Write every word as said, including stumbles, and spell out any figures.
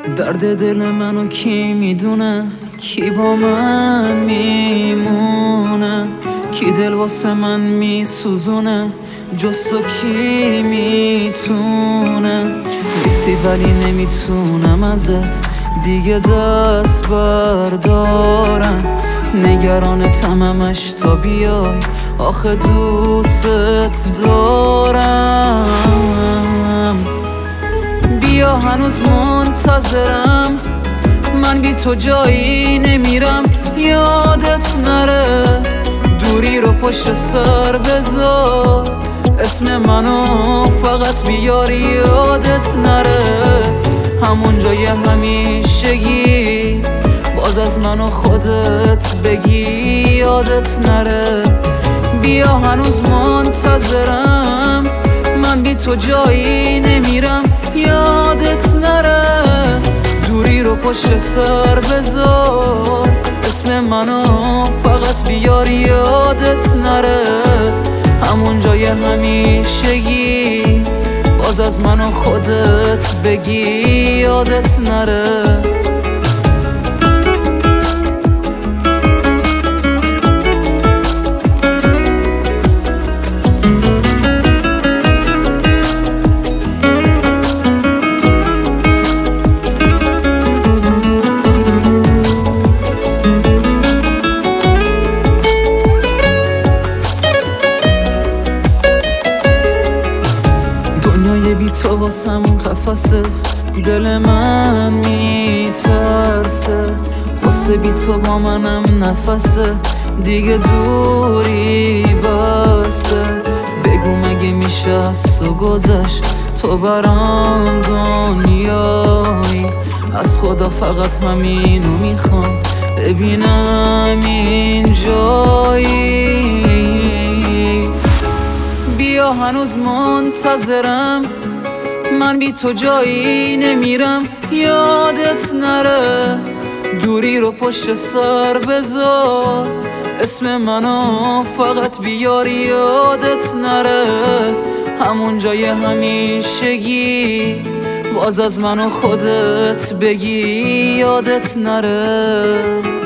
درد دل منو کی میدونه، کی با من میمونه، کی دل واسه من میسوزونه، جز تو کی میتونه. نیستی ولی نمیتونم ازت دیگه دست بردارم، نگران تمامش تا بیای، آخه دوست دارم. بیا هنوز منتظرم، من بی تو جایی نمیرم، یادت نره دوری رو پشت سر بذار، اسم منو فقط بیار یادت نره، همون جای همیشگی باز از منو خودت بگی یادت نره. بیا هنوز منتظرم، من بی تو جایی نمیرم، یادت نره دوری رو پشت سر بذار، اسم منو فقط بیار یادت نره، همون جای همیشگی باز از منو خودت بگی یادت نره. دنیای بی تو واسم قفسه، دل من میترسه، واسه بی تو با منم نفسه، دیگه دوری بسه. بگو مگه میشه از تو گذشت، تو برام دنیایی، از خدا فقط همینو میخوام ببینم اینجایی. بیا هنوز منتظرم، من بی تو جایی نمیرم، یادت نره دوری رو پشت سر بذار، اسم منو فقط بیار یادت نره، همون جای همیشگی باز از منو خودت بگی یادت نره.